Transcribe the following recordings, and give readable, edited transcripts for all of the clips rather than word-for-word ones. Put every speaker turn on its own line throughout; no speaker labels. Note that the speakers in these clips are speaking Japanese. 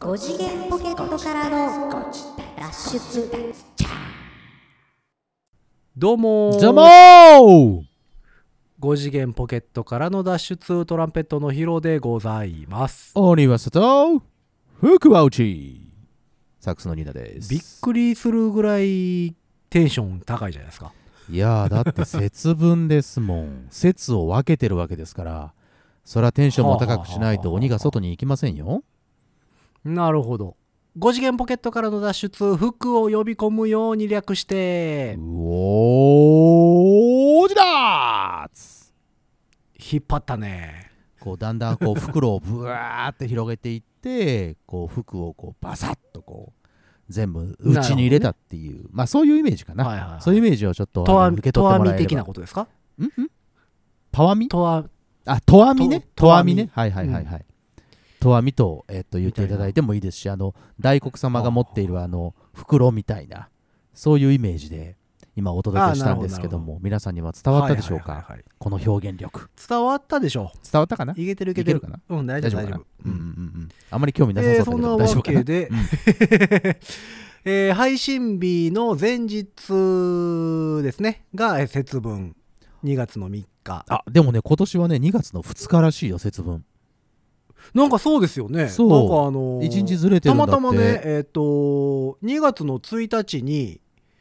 5次元ポケットからの脱出。
どうも
ざまー
5次元ポケットからの脱出、トランペットのヒロでございます。
鬼は外福は内サックスのニーナです。
びっくりするぐらいテンション高いじゃないですか。
いやーだって節分ですもん節を分けてるわけですからそりゃテンションも高くしないと鬼が外に行きませんよ。
なるほど。5次元ポケットからの脱出、服を呼び込むように略して
おーじだー
引っ張ったね。
こうだんだんこう袋をブワーって広げていってこう服をこうバサッとこう全部内に入れたっていう、まあそういうイメージかな、
はいはいはい、
そういうイメージをちょっと受け
とわ
取ってもらえれば。
み的なことですか？
たわみ
とわ
とわみね。
とわみ
ね。はいはいはいはい。とわみと、言っていただいてもいいですし、大黒様が持っている袋みたいな、そういうイメージで今お届けしたんですけども、皆さんには伝わったでしょうか、
はいはいはいはい、
この表現力。
伝わったでしょう。
伝わったかな？
いけてるいけてる
かな？
うん、大丈夫大丈夫。
あんまり興味なさそうだけど、
そんな
大丈夫かな？
わけで、配信日の前日ですねが節分、2月の3日。
あ、でもね今年はね2月の2日らしいよ、節分。
なんかそうですよね。
そう、
なんか
1日ずれてるんだって。
たまたまね2月の1日に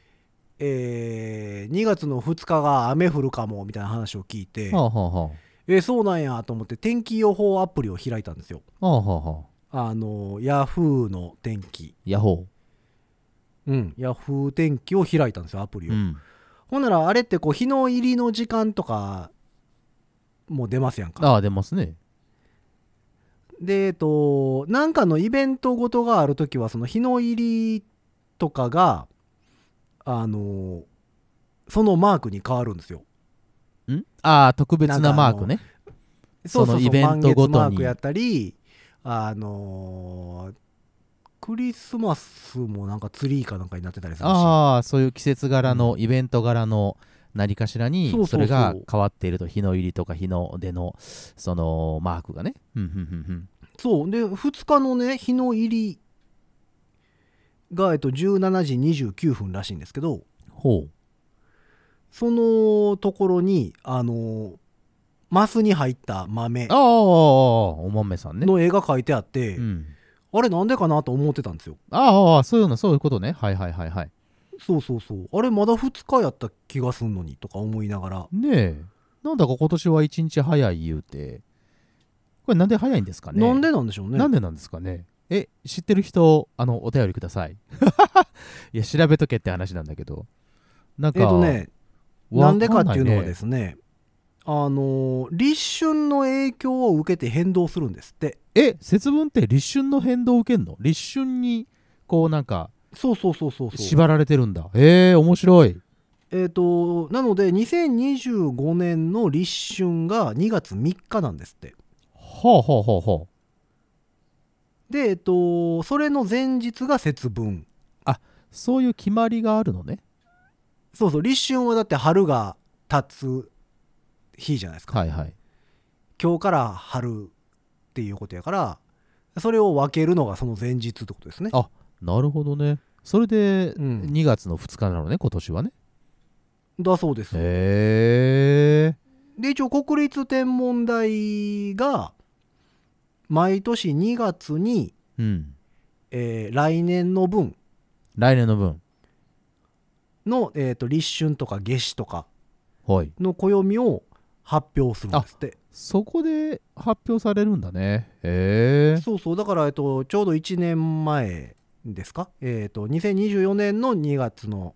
2月の2日が雨降るかもみたいな話を聞いて、
はあはあは
そうなんやと思って天気予報アプリを開いたんですよ。
あはあはあ、
ヤフーの天気、
ヤホ
ヤフー天気を開いたんですよ、アプリを。
ー。
ほんならあれってこう日の入りの時間とかも出ますやんか。
ああ、出ますね。
でなんかのイベントごとがあるときはその日の入りとかがそのマークに変わるんですよ。
ああ、特別なマークね。
そうそうそう、
そのイベントごとに
満月マークやったりクリスマスもなんかツリーかなんかになってたりするし、
ああ、そういう季節柄の、イベント柄の何かしらに
そうそうそう
それが変わっていると、日の入りとか日の出のそのマークがね。
そうで2日のね日の入りが17時29分らしいんですけど、
ほう。
そのところにマスに入った豆
ああ、お豆さんね。
の絵が描いてあって、あれなんでかなと思ってたんですよ。
ああ、そういうことね。はいはいはいはい。
そうそうそう、あれまだ2日やった気がすんのにとか思いながら。
ねえ、なんだか今年は1日早い言うて、これなんで早いんですかね。
なんでなんでしょうね。
なんでなんですかね。知ってる人お便りください。いや調べとけって話なんだけど、なんか
なんでかっていうのはですね、立春の影響を受けて変動するんですって。
節分って立春の変動を受けんの？立春にこうなんか
そう
縛られてるんだ。面白い。
なので2025年の立春が2月3日なんですって。
はあ。
でそれの前日が節分。
そういう決まりがあるのね。
そうそう、立春はだって春が経つ日じゃないですか。
はいはい。
今日から春っていうことやから、それを分けるのがその前日ってことですね。
あ、なるほどね。それで2月の2日なのね、今年はね。
だそうです。
で
一応国立天文台が毎年2月に、来年の分の、立春とか夏至とかの暦を発表するんですって。
そこで発表されるんだね。
そうそう、だからちょうど1年前ですか、2024年の2月の、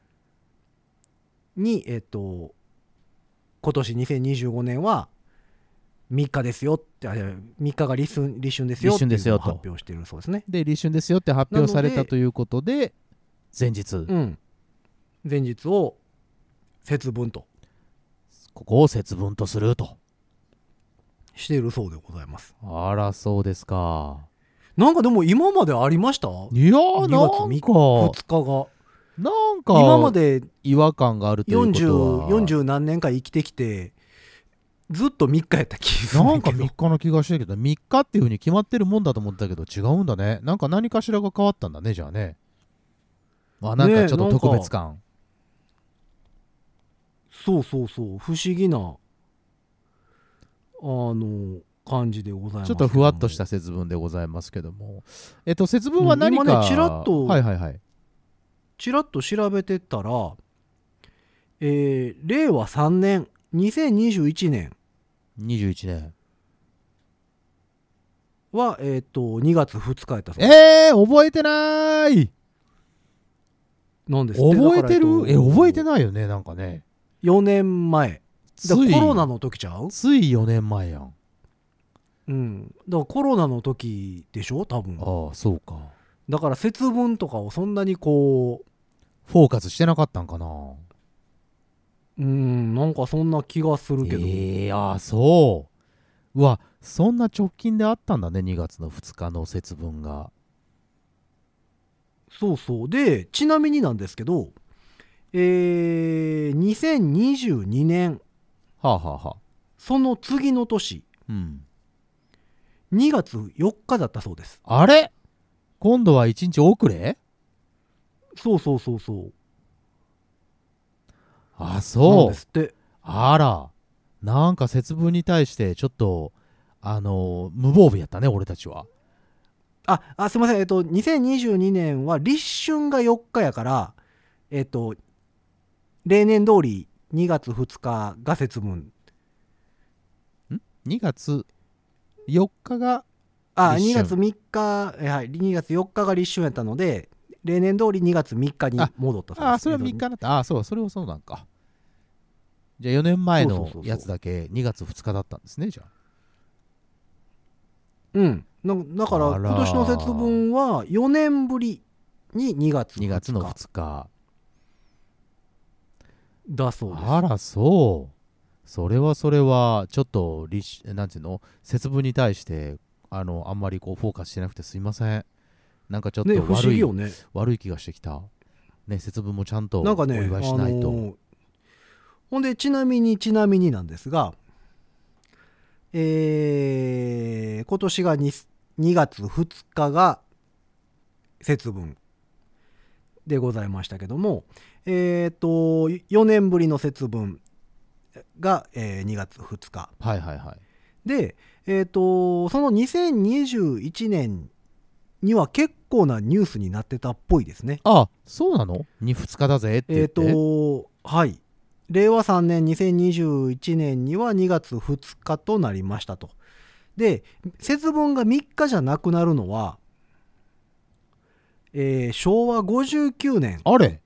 に今年2025年は3日ですよって、3日が立春ですよっていうのを発表しているそうですね。
で立春ですよって発表されたということで前日
を節分と、
ここを節分とすると
しているそうでございます。
あら、そうですか。
なんかでも今までありました？
いや
2月3日2日が
なんか
今まで
違和感があるということは
40何年か生きてきてずっと3日やった気がする
なんか
けど
3日の気がしてるけど、3日っていう風に決まってるもんだと思ったけど違うんだね。なんか何かしらが変わったんだね、じゃあね。あ、なんかちょっと特別感。
そうそうそう、不思議な感じでございます
ちょっとふわっとした節分でございますけども、節分は何か、
今ねちらっと
はいはいはい、
ちらっと調べてたら、令和3年2021年
21年
は、2月2日やったそうです。
覚えてない
なんですって。
覚えてる？
だから
覚えてないよね、なんかね。
4年前
つ
だから
い
コロナの時ちゃう？
つい4年前やん。
うんだからコロナの時でしょ多分。
ああ、そうか。
だから節分とかをそんなにこ
フォーカスしてなかったんかな。
なんかそんな気がするけど、
ああ、そう。うわ、そんな直近であったんだね、2月の2日の節分が。
そうそうで、ちなみになんですけど、2022年
はあはあはあ。
その次の年
うん。
2月4日だったそうです。
あれ今度は1日遅れ？
そうそうそうそう。
あ、
なん
そう。
ですって。
あら。なんか節分に対してちょっと、無防備やったね、俺たちは。
すいません。2022年は立春が4日やから、例年通り2月2日が節分。
2月4日が
2
立春
月3日、はい、2月4日が立春やったので、例年通り2月3日に戻ったそうです。
それは3日だった。そう、それはそうなんか。じゃあ4年前のやつだけ2月2日だったんですね、じゃあ。
だから今年の節分は4年ぶりに2月
2月の
2
2日
だそうです。
あら、そう。それはちょっとなんていうの、節分に対してあんまりこうフォーカスしてなくてすいません。なんかちょっと
ね、不思議よね。
悪い気がしてきたね。節分もちゃんとお
なんかね、
祝いしないと。
ほんでちなみになんですが、今年が 2月2日が節分でございましたけども、4年ぶりの節分が、2月2日
はいはいはい。
で、その2021年には結構なニュースになってたっぽいですね。
あ、そうなの？2日だぜって言って。
はい。令和3年2021年には2月2日となりましたと。で、節分が3日じゃなくなるのは、昭和59年、
あれ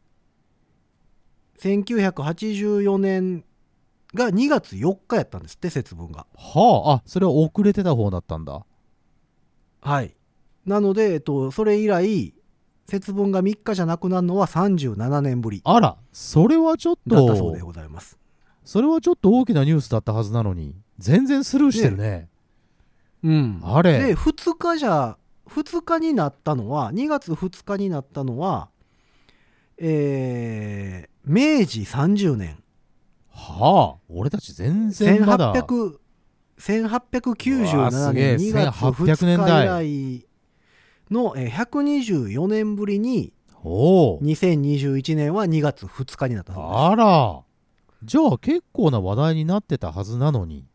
1984年が2月4日やったんですって、節分が。
はあ、それは遅れてた方だったんだ。
はい。なので、それ以来、節分が3日じゃなくなるのは37年ぶり
あら、それはちょっ
だったそうで
と、
ございます。
それはちょっと大きなニュースだったはずなのに、全然スルーしてるね。あれ
で、2日になったのは、2月2日になったのは、明治30年。
はあ、俺たち全然まだ。
1897年2月2日以来の124年ぶりに2021年は2月2日になったそうです。
あら、じゃあ結構な話題になってたはずなのに、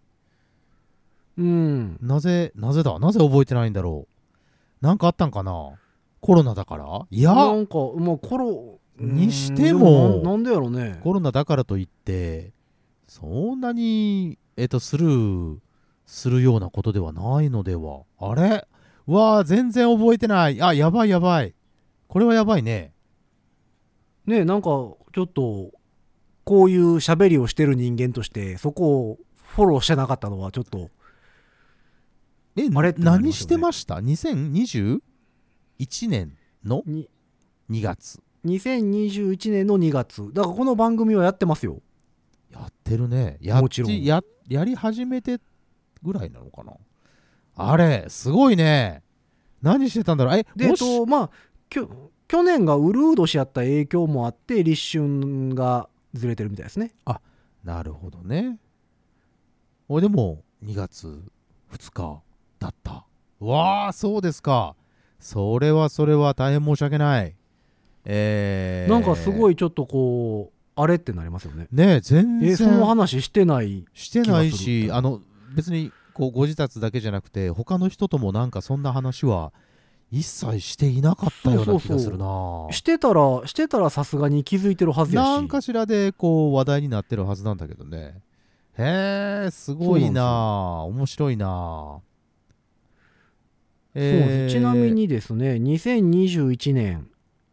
なぜ覚えてないんだろう。なんかあったんかな。コロナだから？いや、
なんかもう
にしても
なんでやろね。
コロナだからといってそんなにスルーするようなことではないのでは。あれ、うわー、全然覚えてない。あ、やばい。これはやばいね。
ね、なんかちょっとこういう喋りをしてる人間としてそこをフォローしてなかったのはちょっとあれってなりますよね。
何してました？ 2021 年の2月。
2021年の2月だからこの番組はやってますよ。
やってるね。
もちろん
やり始めてぐらいなのかな。あれすごいね。何してたんだろう。
でまあ去年がウルー年やった影響もあって立春がずれてるみたいですね。
あ、なるほどね。 ほいでも2月2日だった。わあ、そうですか。それは大変申し訳ない。
なんかすごいちょっとこうあれってなりますよね。
ねえ、全然
その話してない
し、別にこうご自宅だけじゃなくて他の人ともなんかそんな話は一切していなかったような気がするな。
してたらさすがに気づいてるはずやし、
なんかしらでこう話題になってるはずなんだけどね。へえ、すごいな、面白いな。
そうです。ちなみにですね、2021年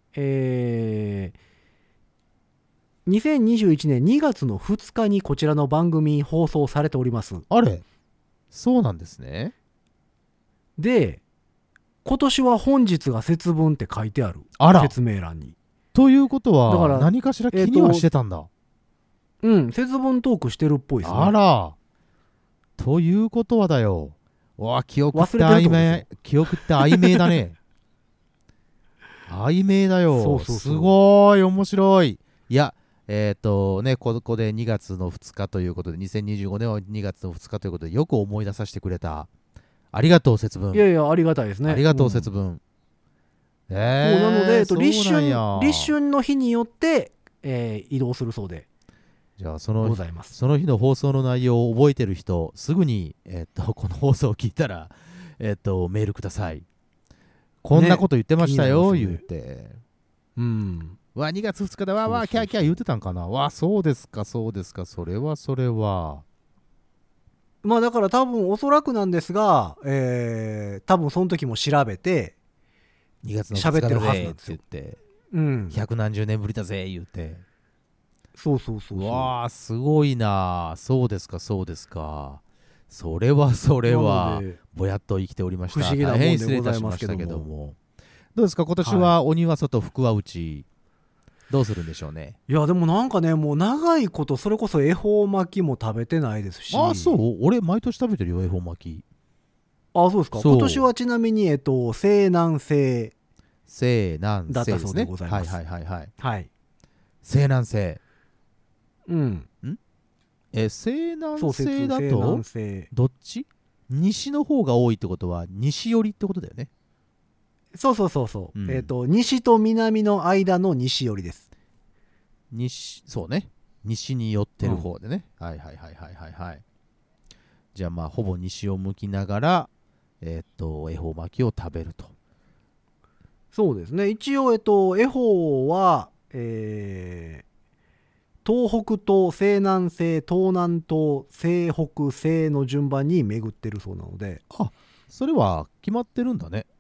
2021年2月の2日にこちらの番組放送されております。
あれ、そうなんですね。
で、今年は本日が節分って書いてある。
あら、
説明欄に。
ということ
だから
は何かしら気にはしてたんだ。
節分トークしてるっぽいですね。
あら、ということはだよ。わあ、記憶って曖昧だね。曖昧だよ。
そう
すごい面白い。いや、ここで2月の2日ということで、2025年は2月の2日ということで、よく思い出させてくれた。ありがとう、節分。
いやいや、ありがたいですね。
ありがとう、節分。
そうなので、立
なんや。
春の日によって、移動するそうで
じゃあ
ございます。
その日の放送の内容を覚えてる人、すぐに、この放送を聞いたら、メールください。こんなこと言ってましたよ、言うて。わ、2月2日だわ、キャーキャー言うてたんかな。わ、そうですか、それは。
まあだから多分おそらくなんですが、多分その時も調べて
2月の2日だぜって言って、百何十年ぶりだぜ言うて。
そう。
わあ、すごいな。そうですか。それはぼやっと生きておりました。
不思議なもんでございますけども。
大変失礼いたしましたけども。どうですか、今年は鬼は外、福は内、どうするんでしょうね。
いやでもなんかね、もう長いことそれこそ恵方巻きも食べてないですし。
あ、そう？俺毎年食べてるよ、恵方巻き。
あ、そうですか。今年はちなみに西南西だったそうでございます。はい。
西南西。西南西だとどっち？西の方が多いってことは西寄りってことだよね。
そう、西と南の間の西寄りです。
そうね、西に寄ってる方でね。はい。じゃあまあほぼ西を向きながら恵方巻きを食べると。
そうですね。一応恵方は東北東、西南西、東南東、西北西の順番に巡ってるそうなので。
あ、それは決まってるんだね。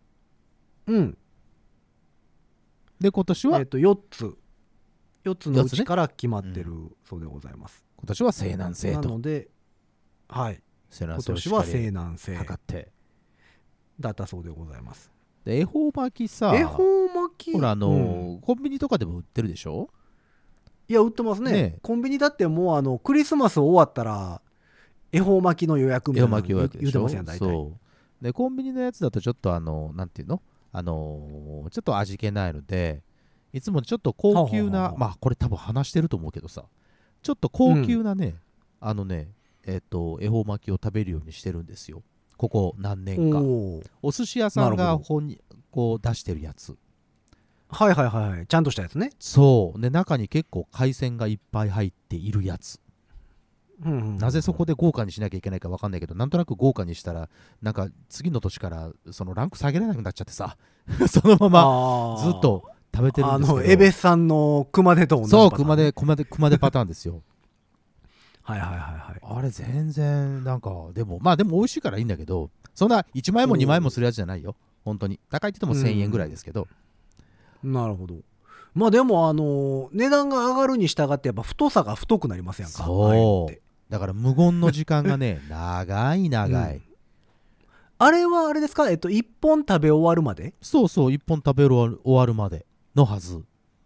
で、今年は
4つのうちから決まってるそうでございます。
今年は西南西と。
なので、はい。
今
年は西南西
測って
だったそうでございます。
で、恵方巻きさ、ほらコンビニとかでも売ってるでしょ。
いや、売ってますね。コンビニだってもうクリスマス終わったら恵方巻きの予約みたいなの言うてますやん、大体。
そうで、コンビニのやつだとちょっとなんていうの、ちょっと味気ないので、いつもちょっと高級な、まあこれ多分話してると思うけどさ、ちょっと高級なね、恵方巻きを食べるようにしてるんですよ、ここ何年か。お寿司屋さんがこう出してるやつ。
はい、ちゃんとしたやつね。
そうで、中に結構海鮮がいっぱい入っているやつ。なぜそこで豪華にしなきゃいけないか分かんないけど、なんとなく豪華にしたらなんか次の年からそのランク下げられなくなっちゃってさそのままずっと食べてるんですけど、
エベスさんの熊手と同じパターン。
そう、熊手パターンですよ
はい。
あれ全然なんかでも美味しいからいいんだけど、そんな1万円も2万円もするやつじゃないよ、本当に。高いって言っても1000円ぐらいですけど。
なるほど。まあでも値段が上がるに従ってやっぱ太さが太くなりますやんか。
そうだから無言の時間がね長い、
あれはあれですか、1本食べ終わるまで。
そう1本食べ終わるまでのはず。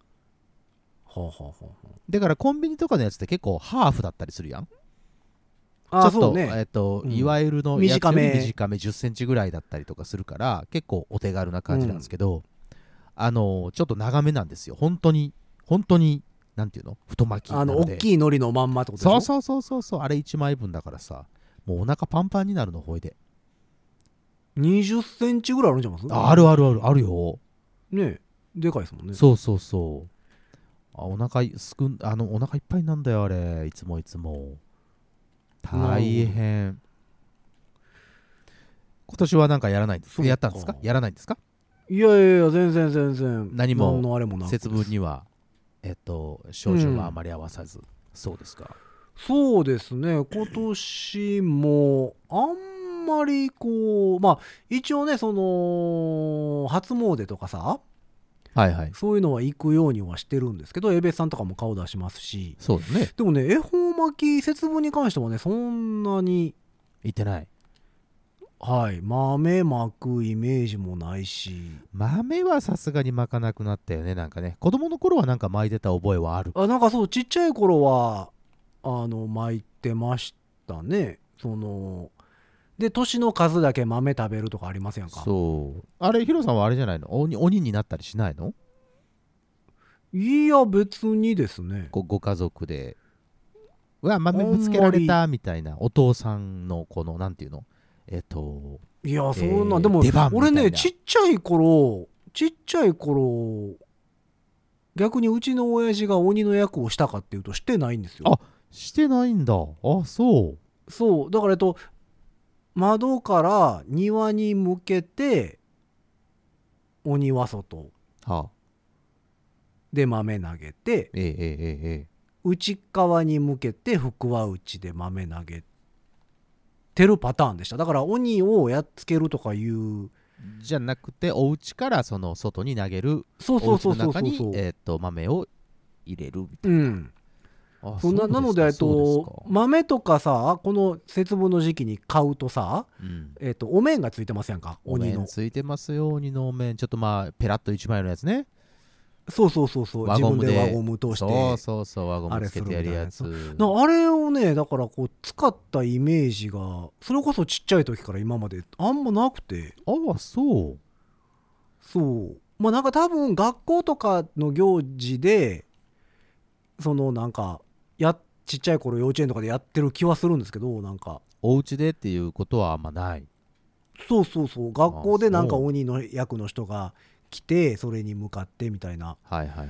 だからコンビニとかのやつって結構ハーフだったりするやん。ちょっと、いわゆるのやつより短め10センチぐらいだったりとかするから、結構お手軽な感じなんですけど、ちょっと長めなんですよ、本当になんていうの、太巻きなので。
大きい海苔のまんまってことでしょ。
そう、あれ1枚分だからさ、 もうお腹パンパンになるのほいで。
20センチぐらいあるんじゃないます？
あるあるあるあるよ。
ね、でかいですもんね。
そうそうそう。お腹いっぱいなんだよあれ、いつもいつも。大変。今年はなんかやらないんですか？やったんですか？やらないんですか？
いやいやいや、全然
何も
のあれもなく、
節分には症状はあまり合わさず、そうですか。
そうですね、今年もあんまりこう、まあ一応ね、その初詣とかさ、
はいはい。
そういうのは行くようにはしてるんですけど、エベさんとかも顔出しますし。
そうだね。
でもね、恵方巻き節分に関してはね、そんなに、
行ってない。
はい、豆巻くイメージもないし。
豆はさすがに巻かなくなったよね。なんかね、子供の頃はなんか巻いてた覚えはある。
なんかそう、ちっちゃい頃は巻いてましたね。そので、年の数だけ豆食べるとかありませんか？
そう。あれ、ヒロさんはあれじゃないの？鬼になったりしないの？
いや、別にですね。
ご家族で、うわ、豆ぶつけられたみたいな、お父さんのこの、なんていうの？
いや、そんな、でも、俺ね、ちっちゃい頃、逆にうちの親父が鬼の役をしたかっていうと、してないんですよ。
あ、してないんだ。あ、そう。
そう、だから窓から庭に向けて、鬼は外。
はあ、
で、豆投げて、内側に向けて、福は内で豆投げてるパターンでした。だから鬼をやっつけるとかいう
じゃなくて、お家からその外に投げる、
そう
お家の中に豆を入れるみたいな。
なので豆とかさ、この節分の時期に買うとさ、お面がついてますやんか、鬼の。
お面ついてますよ、鬼のお面。ちょっとまあペラッと1枚のやつね。
そう自分で輪ゴム通して、
輪ゴムつけてやるやつ。
あれをね、だからこう使ったイメージがそれこそちっちゃい時から今まであんまなくて。
そう
まあなんか多分学校とかの行事でそのなんかちっちゃい頃幼稚園とかでやってる気はするんですけど、なんか
お家でっていうことはあんまない。
そう学校でなんか鬼の役の人が来て、それに向かってみたいな。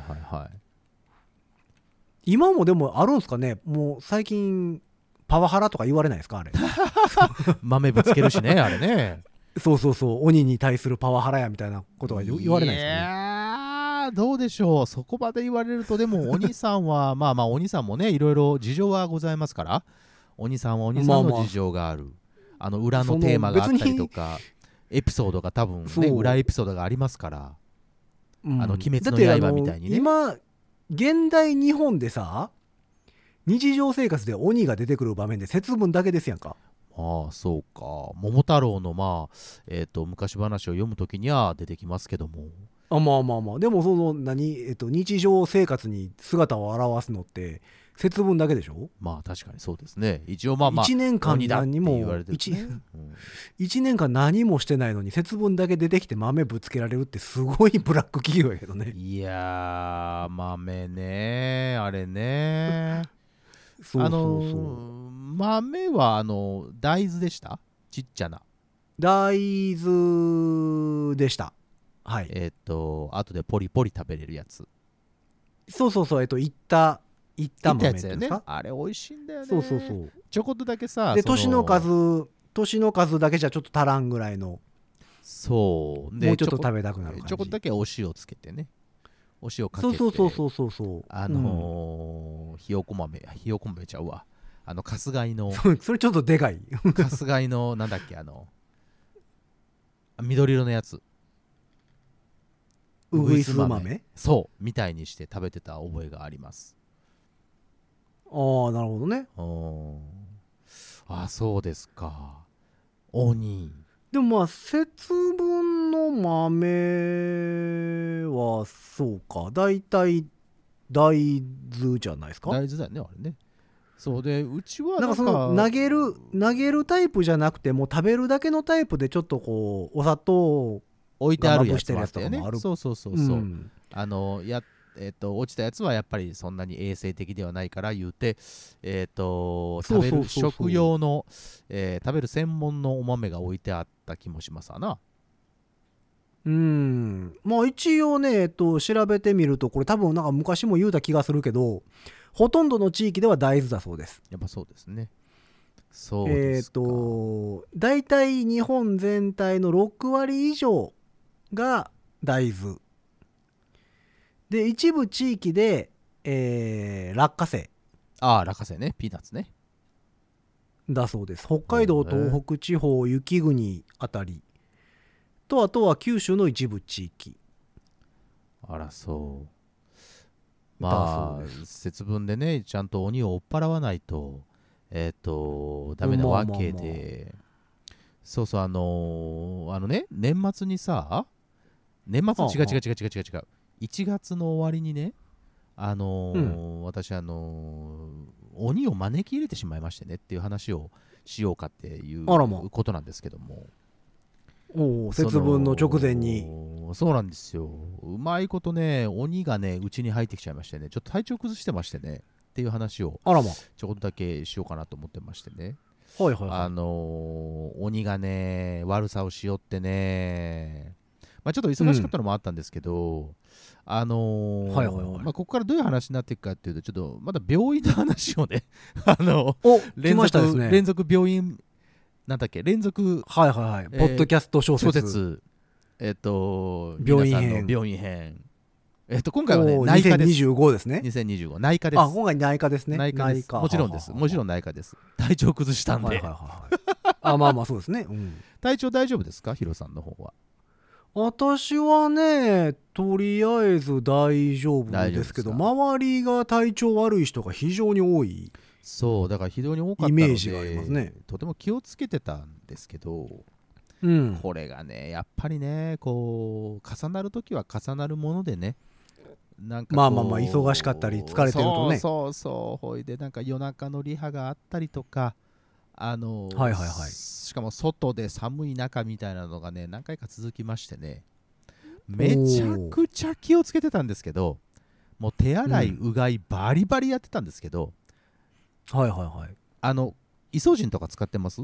今もでもあるんすかね。もう最近パワハラとか言われないですか、あれ。
豆ぶつけるしね、あれね。
鬼に対するパワハラやみたいなことは言われないですかね。
いやどうでしょう。そこまで言われると。でも鬼さんはまあ鬼さんもね、いろいろ事情はございますから。鬼さんは鬼さんの事情がある。裏のテーマがあったりとか、エピソードが多分ね、裏エピソードがありますから。鬼滅の刃みたいにね。
今現代日本でさ、日常生活で鬼が出てくる場面で節分だけですやんか。
そうか。桃太郎の昔話を読むときには出てきますけども。
でもその日常生活に姿を現すのって節分だけでしょ。
まあ確かにそうですね。一応1
年間何も1年間何もしてないのに節分だけ出てきて豆ぶつけられるってすごいブラック企業やけどね。
いやー、豆ね、あれね。豆は大豆でした？ちっちゃな
大豆でした。はい。
後でポリポリ食べれるやつ。
いった豆
やつだよね。あれ美味しいんだよね。ちょこっとだけさ、
で年の数だけじゃちょっと足らんぐらいの。
そう
でもうちょっと食べたくなる感じ。
ちょこっとだけお塩つけてね。お塩かけて。ひよこ豆ちゃうわ。かすがいの
それちょっとでかい。
かすがいのなんだっけ、緑色のやつ。
うぐいす豆？
みたいにして食べてた覚えがあります。
なるほどね。
そうですか。鬼
でも節分の豆はそうか、大体大豆じゃないですか。
大豆だよね、あれね。そうで、うちは
なんかその投げるタイプじゃなくて、もう食べるだけのタイプでちょっとこうお砂糖
置いてあるやつもあったよね。そう、 落ちたやつはやっぱりそんなに衛生的ではないから言うて、
そう
食べる
そうそうそう
食用の、食べる専門のお豆が置いてあった気もしますわな。
まあ一応ね、調べてみると、これ多分なんか昔も言うた気がするけど、ほとんどの地域では大豆だそうです。
やっぱそうですね。そうですか。
大体日本全体の6割以上が大豆。で、一部地域で、落花生
ああ、落花生ね、ピーナッツね。
だそうです。北海道、東北地方、雪国あたりと、あとは九州の一部地域。
あら、そう。
だ
まあ
そうです。
節分でね、ちゃんと鬼を追っ払わないとダメなわけ
まあまあ
で、そうそう、ね、年末にさ、年末、違う違う違う違う違う違う、1月の終わりにね、私鬼を招き入れてしまいましてねっていう話をしようかっていう
あらま
ことなんですけども、
節分の直前に。
そうなんですよ。うまいことね、鬼がね、うちに入ってきちゃいましてね、ちょっと体調崩してましてねっていう話を
あらま。
ちょこっとだけしようかなと思ってましてね。
はいはいはい。
鬼がね、悪さをしよってね、まあ、ちょっと忙しかったのもあったんですけど、
はいはいはい
まあ、ここからどういう話になっていくかっていうと、ちょっとまだ病院の話をね、
お、来ましたですね。
連続病院、なんだっけ、連続、
はいはいはい。ポッドキャスト小説。病院編。
皆さんの病院編。今回はね、内科です。
2025ですね。
2025、内科です。
あ、今回内科ですね。
内科です。もちろんです。もちろん内科です。体調崩したんで。
はいはいはい。あ、まあまあそうですね。
体調大丈夫ですか、ヒロさんの方は。
私はね、とりあえず大丈夫ですけど、周りが体調悪い人が非常に多い。
そう、だから非常に多かったので、
イメージがありますね。
とても気をつけてたんですけど、これがね、やっぱりね、こう重なるときは重なるものでね、なんか
まあまあまあ忙しかったり疲れてるとね。
そうそう、ほいでなんか夜中のリハがあったりとか、
はいはいはい。
しかも外で寒い中みたいなのがね、何回か続きましてね、めちゃくちゃ気をつけてたんですけど、もう手洗いうがいバリバリやってたんですけど、
はいはいはい。
イソジンとか使ってます？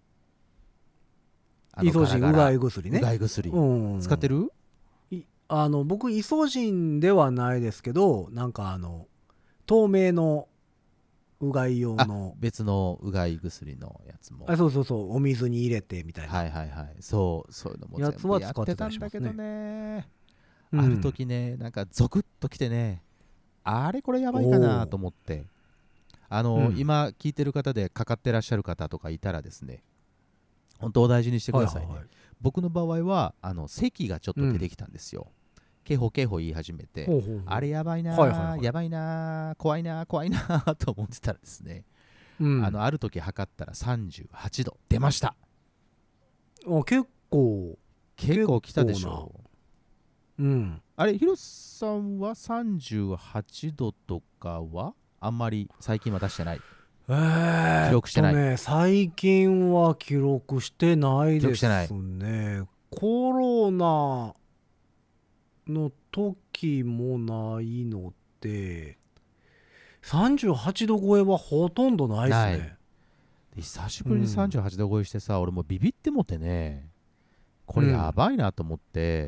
イソジンうがい薬ね。
うがい薬、使ってる？
僕イソジンではないですけど、なんか透明のうがい用の
別のうがい薬のやつも、
そうそうそう、お水に入れてみたいな、
はいはいはい、そういうのも全部やってたんだけどね、ある時ね、なんかゾクッときてね、あれこれやばいかなと思って、今聞いてる方でかかってらっしゃる方とかいたらですね、本当お大事にしてくださいね。僕の場合は咳がちょっと出てきたんですよ。ケホケホ言い始めて、あれやばいなー、やばいなー、怖いなー怖いなーと思ってたらですね、ある時測ったら38度出ました。
結構
来たでしょ。あれ、ヒロさんは38度とかはあんまり最近は出してない？記録してない？
最近は記録してないですね。コロナの時もないので、38度超えはほとんどないですね。
久しぶりに38度超えしてさ、俺もビビってもってね、これやばいなと思って、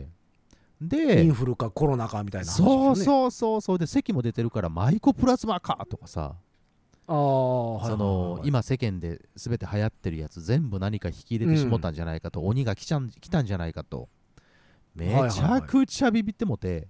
で
インフルかコロナかみたいな話ですよね。
そうで、咳も出てるからマイコプラズマかとかさ、今世間で全て流行ってるやつ全部何か引き入れてしもたんじゃないかと、鬼が来たんじゃないかと、めちゃくちゃビビってもて、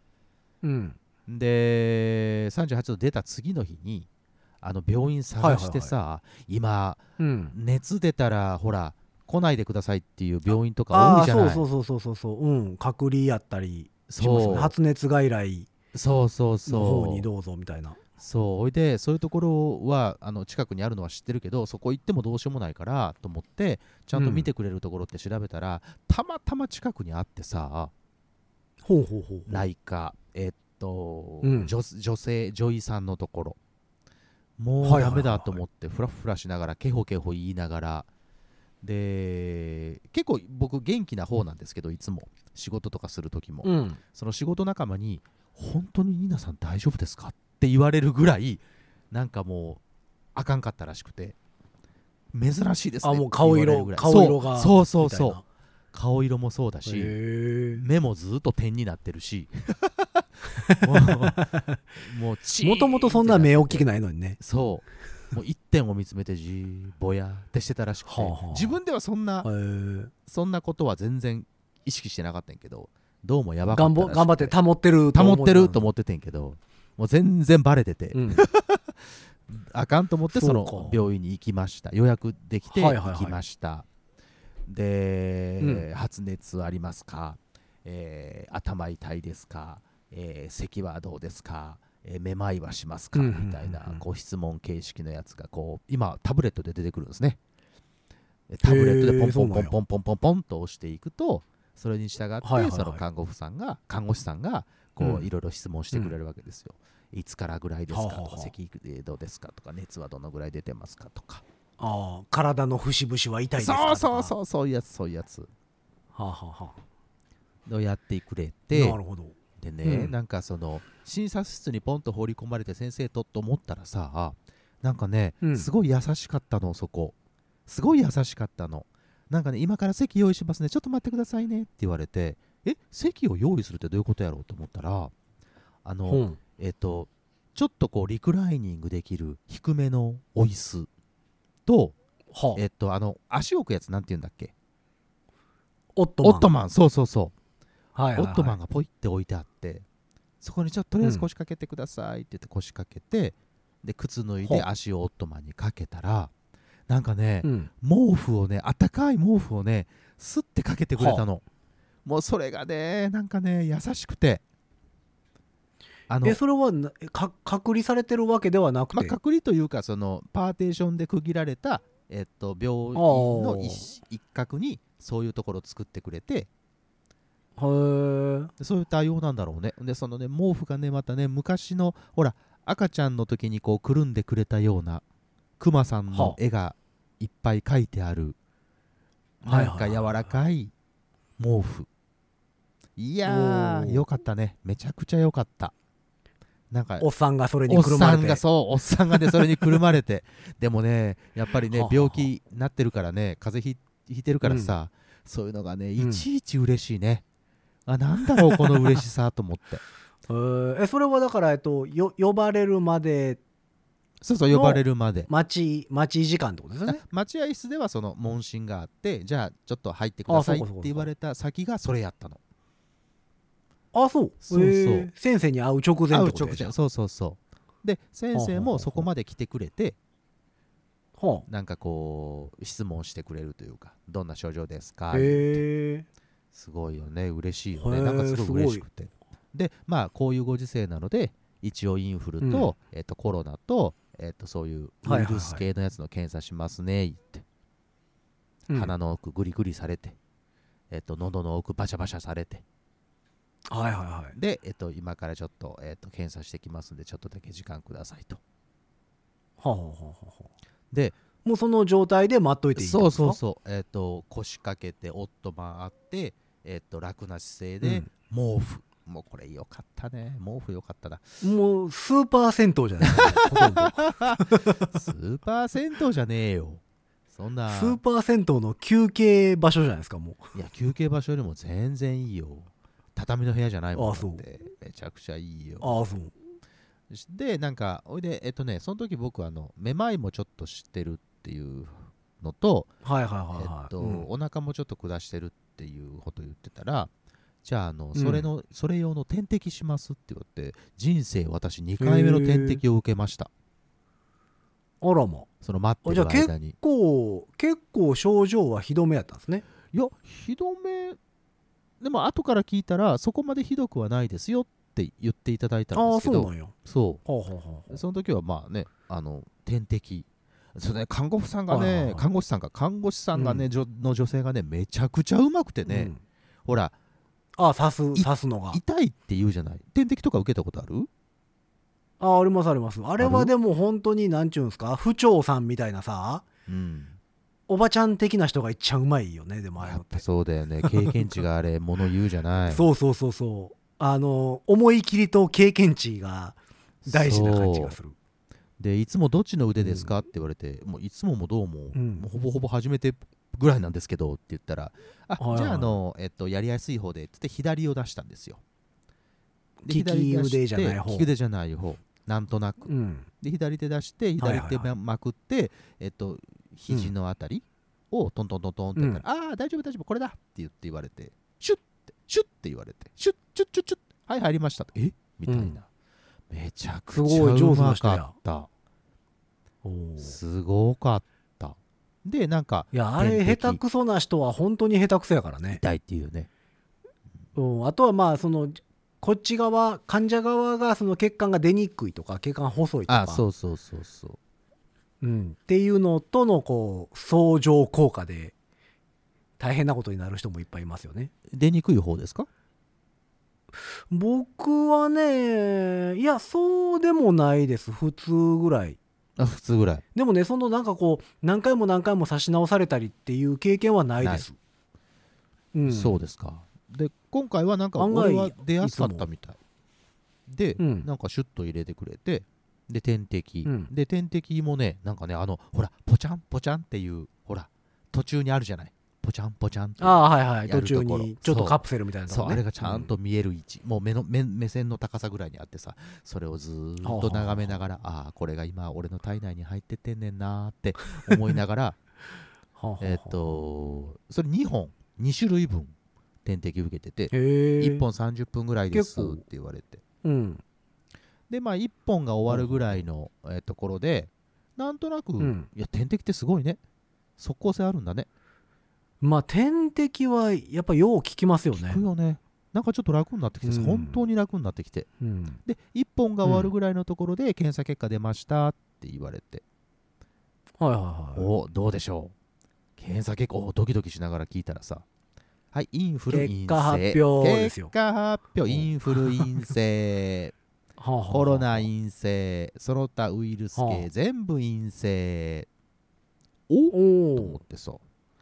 で38度出た次の日に病院探してさ、今、熱出たらほら来ないでくださいっていう病院とか多いじゃない。
そう隔離やったりしますね。発熱外来の方にどうぞみたいな。
そうで、そういうところは近くにあるのは知ってるけど、そこ行ってもどうしようもないからと思ってちゃんと見てくれるところって調べたら、たまたま近くにあってさ、内科女医さんのところ、もうダメだと思ってフラフラしながらケホケホ言いながらで、結構僕元気な方なんですけど、いつも仕事とかする時も、その仕事仲間に本当にニーナさん大丈夫ですかって言われるぐらいなんかもうあかんかったらしくて、珍しいですね
もう
って言われるぐらい
顔色が
そうそう
みたいな
そう、顔色もそうだし、目もずっと点になってるしもうチーン
もともとそんな目大きく
い
ないのにね。
そうもう一点を見つめてじーぼやってしてたらしくて、
はあはあ、
自分ではそんなことは全然意識してなかったんやけど、どうもやばかったらしくて
頑張って保ってると
思っててんけど、もう全然バレてて、あかんと思ってその病院に行きました。予約できて行きました、で、発熱ありますか、頭痛いですか、咳はどうですか、めまいはしますか、みたいなこう質問形式のやつがこう今タブレットで出てくるんですね。タブレットでポンポンポンポンポンポンポンと押していくと、それに従ってその看護師さんがこういろいろ質問してくれるわけですよ。いつからぐらいですかとか、咳どうですかとか、熱はどのぐらい出てますかとか、
体の節々は痛いですかとか、
そういうやつをやってくれて、
なるほど。
でね、なんかその診察室にポンと放り込まれて先生と思ったらさ、なんかね、すごい優しかったの。そこすごい優しかったの。なんかね、今から席用意しますね、ちょっと待ってくださいねって言われて、席を用意するってどういうことやろうと思ったら、ちょっとこうリクライニングできる低めのお椅子と、足置くやつなんて言うんだっけ、
オッ
トマン、そう、
オッ
トマンがポイって置いてあって、そこにとりあえず腰掛けてくださいって言って腰掛けて、で靴脱いで足をオットマンにかけたら、なんかね、毛布をね、あったかい毛布をねスッてかけてくれたの。もうそれがね、なんかね優しくて、
それは隔離されてるわけではなくて、
隔離というか、そのパーテーションで区切られた、病院の一角にそういうところを作ってくれて、そういう対応なんだろうね。でそのね、毛布がねまたね、昔のほら赤ちゃんの時にこうくるんでくれたようなクマさんの絵がいっぱい描いてある、なんか柔らかい毛布。いやーよかったね、めちゃくちゃよかった。なんか
おっさんがそれにくるまれて、
おっさんがねそれにくるまれてでもね、やっぱりね病気になってるからね、風邪ひいてるからさ、そういうのがねいちいち嬉しいね。なんだろうこの嬉しさと思って。
それはだから呼ばれるまで、
呼ばれるまで
待ち時間ってことですよね。
待合室ではその問診があって、じゃあちょっと入ってくださいって言われた先がそれやったの。
そう先生に会う直前ってことで、
そうで先生もそこまで来てくれて、なんかこう質問してくれるというか、どんな症状ですかって、すごいよね、嬉しいよね、なんかすごい嬉しくて。でこういうご時世なので、一応インフルと、コロナと、そういうウイルス系のやつの検査しますねって、鼻の奥グリグリされて、喉の奥バシャバシャされて、で、今からちょっと、検査してきますんで、ちょっとだけ時間くださいと。で
もうその状態で待っといていいんですか？
腰掛けてオットマンあって、楽な姿勢で毛布、もうこれよかったね、毛布よかったな。
もうスーパー銭湯じゃないですか、ほとんど
スーパー銭湯じゃねえよ、そんな
スーパー銭湯の休憩場所じゃないですか。もう
いや、休憩場所よりも全然いいよ。畳の部屋じゃないもんだって、めちゃくちゃいいよ。でなんかおいでその時僕めまいもちょっとしてるっていうのと、お腹もちょっと下してるっていうこと言ってたら、じゃあそれ用の点滴しますって言われて、人生私2回目の点滴を受けました。
あらま、
その待ってる間に。
じゃあ結構症状はひどめやったんですね。
いや、ひどめでも後から聞いたらそこまでひどくはないですよって言っていただいたんですけど、その時は点滴、看護師さんがね、の女性がねめちゃくちゃうまくてね、ほら
刺すのが
痛いって言うじゃない。点滴とか受けたことある？
ありますあります。あれはでも本当になんちゅうんですか、府長さんみたいなさ、おばちゃん的な人がいっちゃうまいよね。でもあれって
そうだよね、経験値があれ物言うじゃない。
そう思い切りと経験値が大事な感じがする。
でいつもどっちの腕ですかって言われて、もういつももどうも、
うん
もうほぼほぼ初めてぐらいなんですけどって言ったら、
はい
じゃあやりやすい方でって言って左を出したんですよ。で
利き
左出して
腕じゃない方
利き腕じゃない方、なんとなく、
うん
で左手出して
はい
左手
はいはい
まくって、肘のあたりをトントントントンってやったら、ああ大丈夫大丈夫これだって言われて、シュッって言われて、シュッチュッチュッチュッ、はい入りましたみたいな、
うん、
めちゃく
す
ちゃ
ごい上手な
うま
人や
かった
おー
すごかった。でなんか
いやあれ
点滴
下手くそな人は本当に下手くそやからね、
痛いっていうね。
あとはまあこっち側患者側がその血管が出にくいとか血管が細いとか
そう、
っていうのとのこう相乗効果で大変なことになる人もいっぱいいますよね。
出にくい方ですか？
僕はねいやそうでもないです。普通ぐらい
普通ぐらい。
でもねなんかこう何回も何回も差し直されたりっていう経験はないです。
そうですか。で今回はなんか
案外
俺は出やすかったみたいで、なんかシュッと入れてくれて、で点滴、で点滴もねなんかねほらポチャンポチャンっていうほら途中にあるじゃない、ポチャンポチャンって
はいはい、途
やるところ
中にちょっとカプセルみたいなとこね、
そうあれがちゃんと見える位置、もう目線の高さぐらいにあってさ、それをずーっと眺めながら、これが今俺の体内に入ってってんねんなーって思いながらそれ2種類分点滴受けてて、1本30分ぐらいですって言われて、でまあ1本が終わるぐらいのところでなんとなく、いや点滴ってすごいね、即効性あるんだね。
まあ点滴はやっぱよう効きますよね。
効くよね。なんかちょっと楽になってきて、本当に楽になってきて、で1本が終わるぐらいのところで検査結果出ましたって言われて、おどうでしょう検査結果、ドキドキしながら聞いたらさ、はいインフル陰性、
結果発表ですよ。
結果発表、インフル陰性コロナ陰性、その他ウイルス系全部陰性、と思ってさ、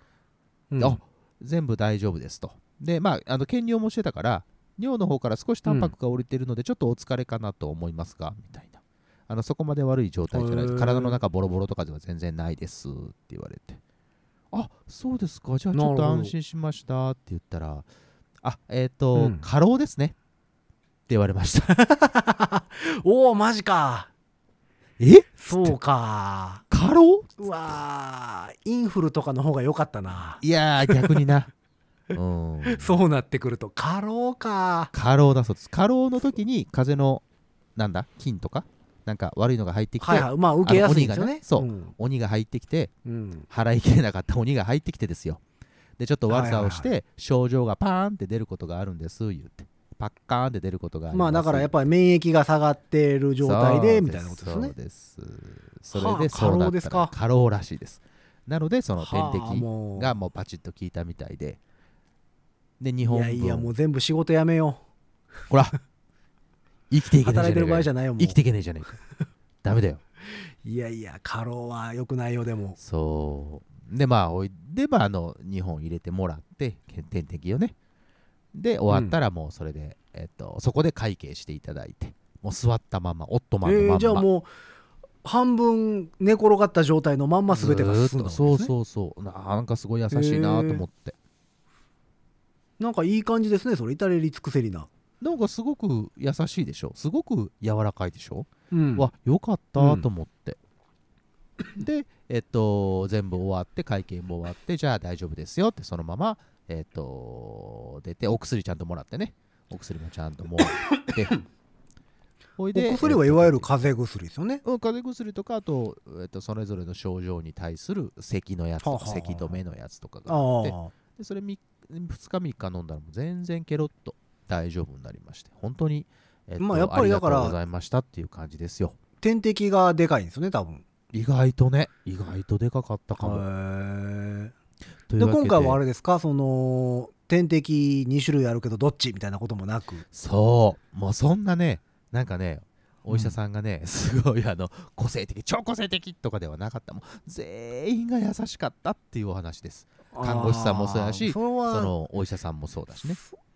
全部大丈夫ですと。でまあ検尿もしてたから尿の方から少しタンパクが降りてるのでちょっとお疲れかなと思いますが、みたいな、そこまで悪い状態じゃないです、体の中ボロボロとかでは全然ないですって言われて、そうですか、じゃあちょっと安心しましたって言ったら、過労ですねって言われました
マジか。そうか、
過労。
うわインフルとかの方が良かったな。
いやー逆にな
そうなってくると過労か。
過労だそうです。過労の時に風邪のなんだ菌とかなんか悪いのが入ってきて、
まあ受けやすいんですよね。
鬼が入ってきて、払いきれなかった鬼が入ってきてですよ。でちょっと悪さをして症状がパーンって出ることがあるんです言って、パッカーンって出ることがあります。
まあだからやっぱり免疫が下がっている状態でみたいなことですね。
そうです。それでそうだったら過労らしいです。なのでその点滴がもうパチッと効いたみたいで、日本分、
いやもう全部仕事やめよ
う。ほら生きていけねえじゃねえか。
働いてる場合じゃないよ。もう
生きていけねえじゃねえか。ダメだよ。
いや過労は良くないよ。でも
そうでまあ2本入れてもらって点滴をね、で終わったらもうそれで、そこで会計していただいて、もう座ったままオットマンのまんま、
じゃあもう半分寝転がった状態のまんま全てが進んだんですね。
そうなんかすごい優しいなと思って、
なんかいい感じですね。それ至れり尽くせりな、
なんかすごく優しいでしょ、すごく柔らかいでしょ、わよかったと思って、で全部終わって会計も終わって、じゃあ大丈夫ですよってそのまま出て、お薬ちゃんともらってね、お薬もちゃんともらっておいで、
お薬はいわゆる風邪薬ですよね。
風邪薬とか、あと、それぞれの症状に対する咳のやつとか咳止めのやつとかがあって、でそれ2日3日飲んだらもう全然ケロッと大丈夫になりまして、本当に、
まあやっぱりだから
ありがとうございましたっていう感じですよ。
点滴がでかいんですよね多分。
意外とでかかったかも。
で今回はあれですか、その点滴2種類あるけどどっちみたいなこともなく。
そうもうそんなね、なんかねお医者さんがね、すごい個性的超個性的とかではなかった、もう全員が優しかったっていうお話です。看護師さんもそうだし、そのお医者さんもそうだしね。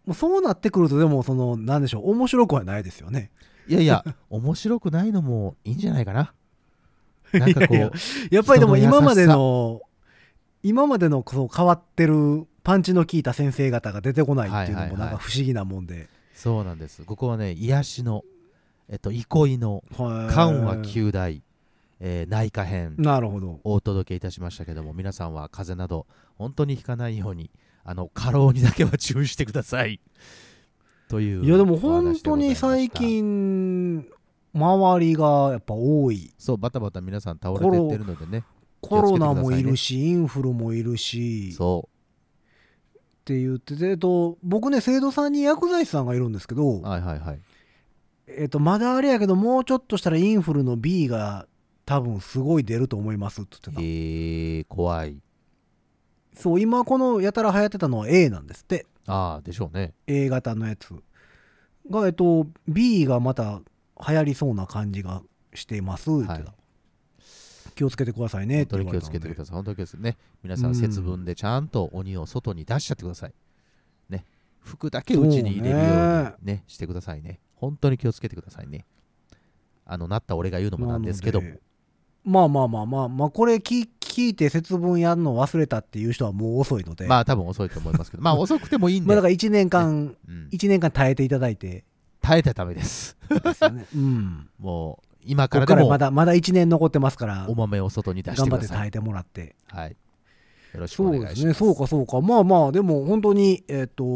もうそうなってくるとでもそのなんでしょう、面白くはないですよね。
いやいや面白くないのもいいんじゃないかな。なんかこう
いやいややっぱりでも
人の優しさ
今までのそう変わってるパンチの効いた先生方が出てこないっていうのもなんか不思議なもんで、
そうなんです。ここはね癒しの憩いの緩和9大、内科編
なるほど。
をお届けいたしましたけども、皆さんは風邪など本当にひかないように過労にだけは注意してくださいという。
いやでも本当に最近周りがやっぱ多い。
そうバタバタ皆さん倒れてってるのでね、
コロナもいるし、インフルもいるし、
そう
って言ってて、僕ね、生徒さんに薬剤師さんがいるんですけど、
はいはいはい。
まだあれやけど、もうちょっとしたらインフルの B が多分すごい出ると思いますって言ってた。
怖い。
そう、今このやたら流行ってたのは A なんですって。
ああ、でしょうね。
A 型のやつが、B がまた流行りそうな感じがしていますって言ってた。
はい、
気をつけてくださいねって言われたので。
本当に気をつけてください。本当に気をつけてね。皆さん節分でちゃんと鬼を外に出しちゃってください。ね。服だけ内に入れるようにね、してくださいね。本当に気をつけてくださいね。なった俺が言うのもなんですけども。
まあこれ聞いて節分やるの忘れたっていう人はもう遅いので。
まあ多分遅いと思いますけど、まあ遅くてもいいんで。
まあだから1年間、
ね、
1年間耐えていただいて。
耐えたためです。
ですよね。うん。
もう今からでも
まだ1年残ってますから、
お豆を外に出してください。
頑張って耐えてもらって。
はい。よろしくお願いします。
そうですね。そうか。まあまあ、でも本当に、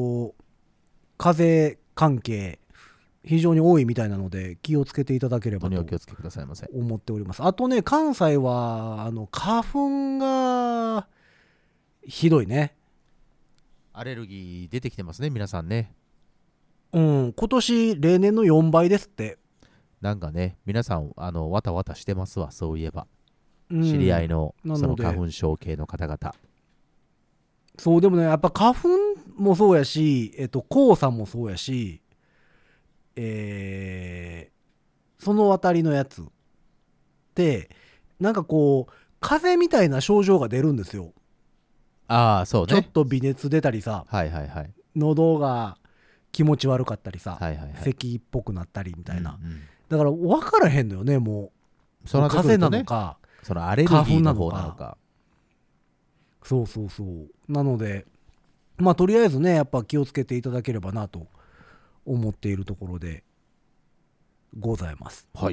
風邪関係、非常に多いみたいなので、気をつけていただければと
お気をつけくださいませ。
思っております。あとね、関西は、花粉が、ひどいね。
アレルギー出てきてますね、皆さんね。
うん、今年、例年の4倍ですって。
なんかね、皆さんわたわたしてますわ、そういえば、知り合いのその花粉症系の方々。
そうでもね、やっぱ花粉もそうやし、黄砂もそうやし、そのあたりのやつってなんかこう風邪みたいな症状が出るんですよ。
ああ、そうね。
ちょっと微熱出たりさ、
はいはいはい、
喉が気持ち悪かったりさ、
はいはいはい、
咳っぽくなったりみたいな、
うんうん、
だから分からへんのよね。もう
その、ね、
風邪なのか
そのアレルギーの方なのか。
そうなのでまあとりあえずね、やっぱ気をつけていただければなと思っているところでございます。
はい。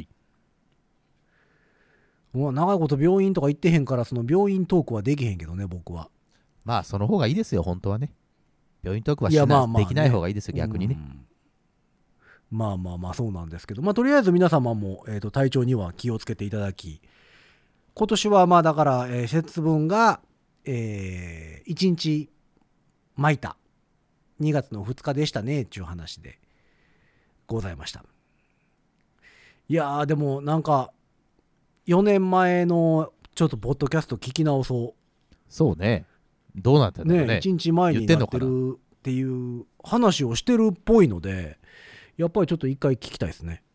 長いこと病院とか行ってへんから、その病院トークはできへんけどね、僕は。
まあその方がいいですよ、本当はね。病院トークはできない方がいいですよ、逆にね。
まあそうなんですけど、まあとりあえず皆様も、体調には気をつけていただき、今年はまあだから、節分が、1日巻いた2月の2日でしたねっていう話でございました。いやーでもなんか4年前のちょっとポッドキャスト聞き直そう。
そうね。どうなってんだろうね。
1日前になってるっていう話をしてるっぽいので、やっぱりちょっと一回聞きたいですね。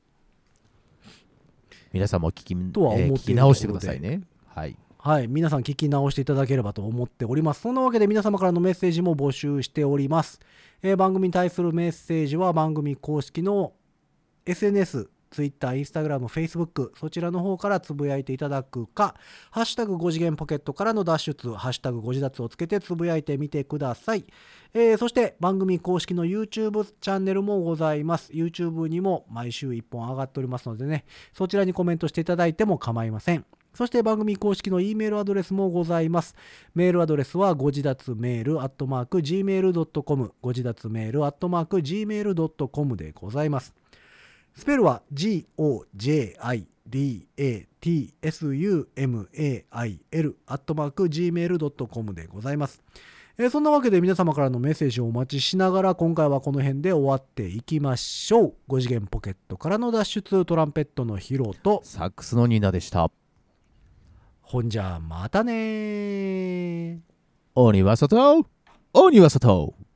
皆さんも聞き直してくださいね。はい、
皆さん聞き直していただければと思っております。そんなわけで皆様からのメッセージも募集しております。番組に対するメッセージは番組公式の SNS、Twitter、Instagram、Facebook そちらの方からつぶやいていただくか、ハッシュタグ5次元ポケットからの脱出、ハッシュタグ5次脱をつけてつぶやいてみてください。そして番組公式の YouTube チャンネルもございます。YouTube にも毎週1本上がっておりますのでね、そちらにコメントしていただいても構いません。そして番組公式の E メールアドレスもございます。メールアドレスはご自立メール@gmail.com ご自立メール@gmail.com でございます。スペルは gojidatsummail@gmail.com でございます。そんなわけで皆様からのメッセージをお待ちしながら、今回はこの辺で終わっていきましょう。5次元ポケットからの脱出、トランペットのヒロと
サックスのニーナでした。
ほんじゃまたねー。
鬼は外、鬼は外。